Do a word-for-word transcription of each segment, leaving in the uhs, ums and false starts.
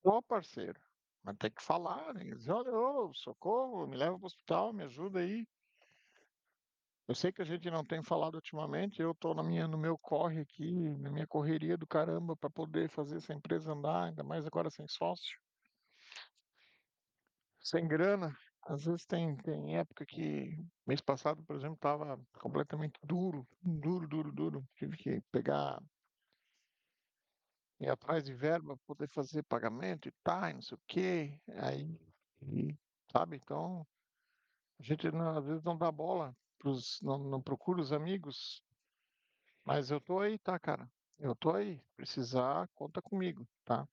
Ô, parceiro, mas tem que falar, né, dizer: "Olha, ô, socorro, me leva para o hospital, me ajuda aí". Eu sei que a gente não tem falado ultimamente, eu tô na minha no meu corre aqui, na minha correria do caramba para poder fazer essa empresa andar, ainda mais agora sem sócio. Sem grana, às vezes tem tem época que mês passado, por exemplo, estava completamente duro, duro, duro, duro, tive que pegar ir atrás de verba pra poder fazer pagamento e tá, e não sei o quê, aí e sabe, então, a gente não às vezes não dá bola para os não não procura os amigos, mas eu tô aí, tá, cara, eu tô aí, precisar, conta comigo, tá.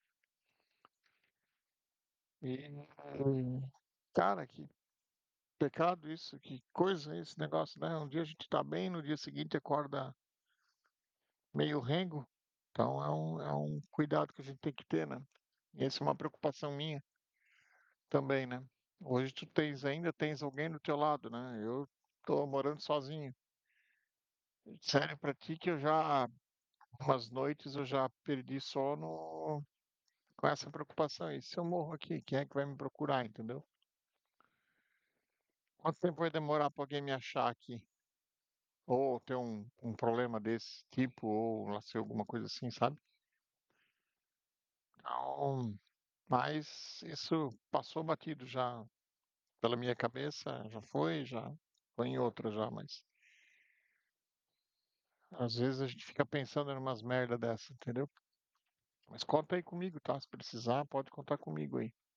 E, cara, que pecado isso, que coisa esse negócio, né, um dia a gente tá bem, no dia seguinte acorda meio rengo, então é um é um cuidado que a gente tem que ter, né. Essa é uma preocupação minha também, né. Hoje tu tens ainda tens alguém do teu lado, né, eu tô morando sozinho. Sério pra ti que eu já umas noites eu já perdi sono com essa preocupação, "e se eu morro aqui, quem é que vai me procurar?", entendeu. Quanto tempo vai demorar pra alguém me achar aqui? Ou ter um um problema desse tipo, ou nascer alguma coisa assim, sabe. Então, mas isso passou batido já pela minha cabeça, já foi, já tô em outra já, mas às vezes a gente fica pensando em umas merda dessa, entendeu. Mas conta aí comigo, tá, se precisar pode contar comigo aí.